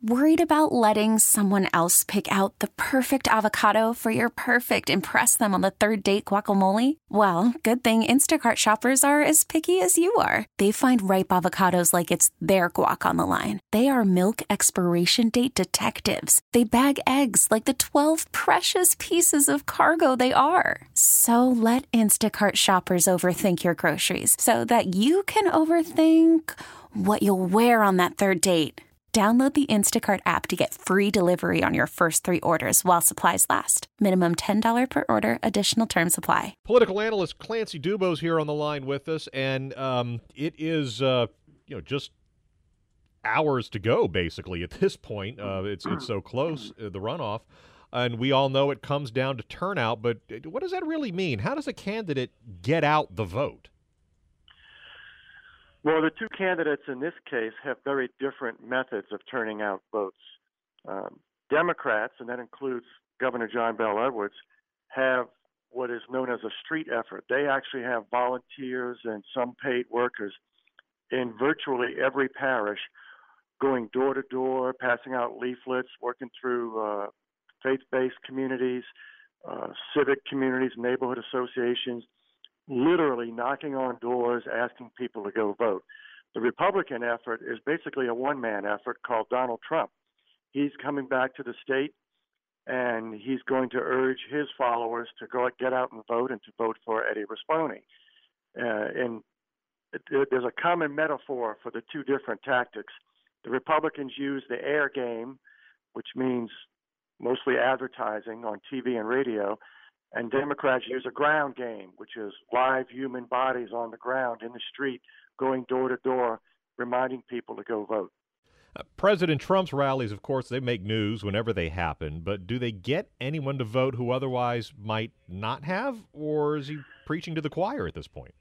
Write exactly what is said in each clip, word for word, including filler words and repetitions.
Worried about letting someone else pick out the perfect avocado for your perfect impress them on the third date guacamole? Well, good thing Instacart shoppers are as picky as you are. They find ripe avocados like it's their guac on the line. They are milk expiration date detectives. They bag eggs like the twelve precious pieces of cargo they are. So let Instacart shoppers overthink your groceries so that you can overthink what you'll wear on that third date. Download the Instacart app to get free delivery on your first three orders while supplies last. Minimum ten dollars per order. Additional terms apply. Political analyst Clancy Dubose here on the line with us, and um, it is uh, you know just hours to go basically at this point. Uh, it's it's so close, uh, the runoff, and we all know it comes down to turnout. But what does that really mean? How does a candidate get out the vote? Well, the two candidates in this case have very different methods of turning out votes. Um, Democrats, and that includes Governor John Bel Edwards, have what is known as a street effort. They actually have volunteers and some paid workers in virtually every parish going door to door, passing out leaflets, working through uh, faith-based communities, uh, civic communities, neighborhood associations, literally knocking on doors, asking people to go vote. The Republican effort is basically a one-man effort called Donald Trump. He's coming back to the state, and he's going to urge his followers to go get out and vote and to vote for Eddie Rispone. Uh, and it, there's a common metaphor for the two different tactics. The Republicans use the air game, which means mostly advertising on T V and radio, and Democrats use a ground game, which is live human bodies on the ground in the street, going door to door, reminding people to go vote. Uh, President Trump's rallies, of course, they make news whenever they happen, but do they get anyone to vote who otherwise might not have, or is he preaching to the choir at this point?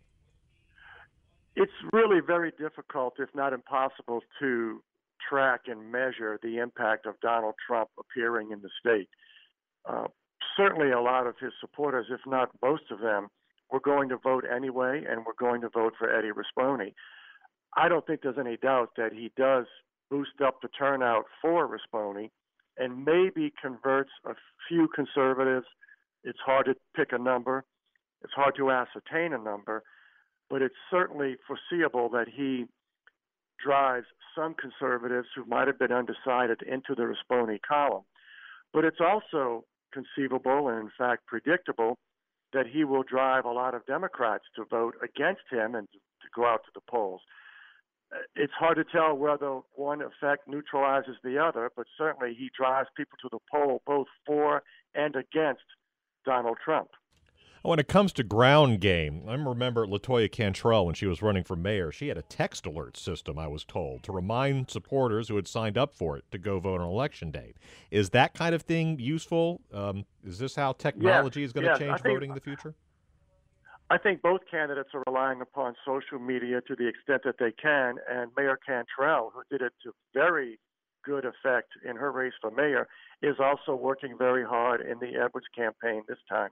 It's really very difficult, if not impossible, to track and measure the impact of Donald Trump appearing in the state. Uh, Certainly a lot of his supporters, if not most of them, were going to vote anyway, and we're going to vote for Eddie Rispone. I don't think there's any doubt that he does boost up the turnout for Rispone and maybe converts a few conservatives. It's hard to pick a number. It's hard to ascertain a number, but it's certainly foreseeable that he drives some conservatives who might have been undecided into the Rispone column. But it's also conceivable and, in fact, predictable that he will drive a lot of Democrats to vote against him and to go out to the polls. It's hard to tell whether one effect neutralizes the other, but certainly he drives people to the poll both for and against Donald Trump. When it comes to ground game, I remember LaToya Cantrell, when she was running for mayor, she had a text alert system, I was told, to remind supporters who had signed up for it to go vote on election day. Is that kind of thing useful? Um, is this how technology yes, is going to yes, change think, voting in the future? I think both candidates are relying upon social media to the extent that they can, and Mayor Cantrell, who did it to very good effect in her race for mayor, is also working very hard in the Edwards campaign this time.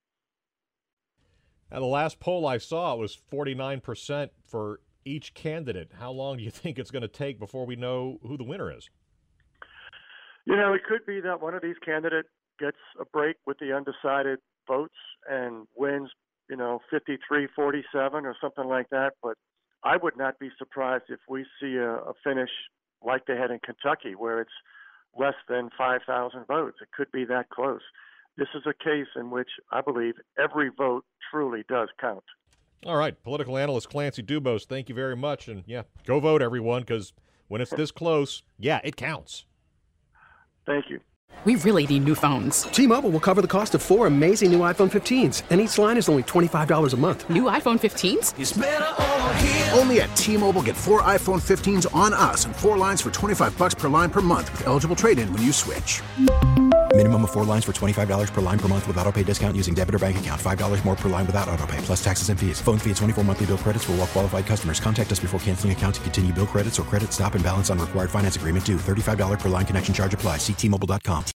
Now, the last poll I saw was forty-nine percent for each candidate. How long do you think it's going to take before we know who the winner is? You know, it could be that one of these candidates gets a break with the undecided votes and wins, you know, fifty-three forty-seven or something like that. But I would not be surprised if we see a, a finish like they had in Kentucky, where it's less than five thousand votes. It could be that close. This is a case in which I believe every vote truly does count. All right. Political analyst Clancy Dubose, thank you very much. And, yeah, go vote, everyone, because when it's this close, yeah, it counts. Thank you. We really need new phones. T-Mobile will cover the cost of four amazing new iPhone fifteens, and each line is only twenty-five dollars a month. New iPhone fifteens? It's better over here. Only at T-Mobile, get four iPhone fifteens on us and four lines for twenty-five dollars per line per month with eligible trade-in when you switch. Minimum of four lines for twenty-five dollars per line per month with autopay discount using debit or bank account. five dollars more per line without autopay, plus taxes and fees. Phone fee at twenty-four monthly bill credits for well-qualified customers. Contact us before canceling account to continue bill credits or credit stop and balance on required finance agreement due. thirty-five dollars per line connection charge applies. See T Mobile dot com.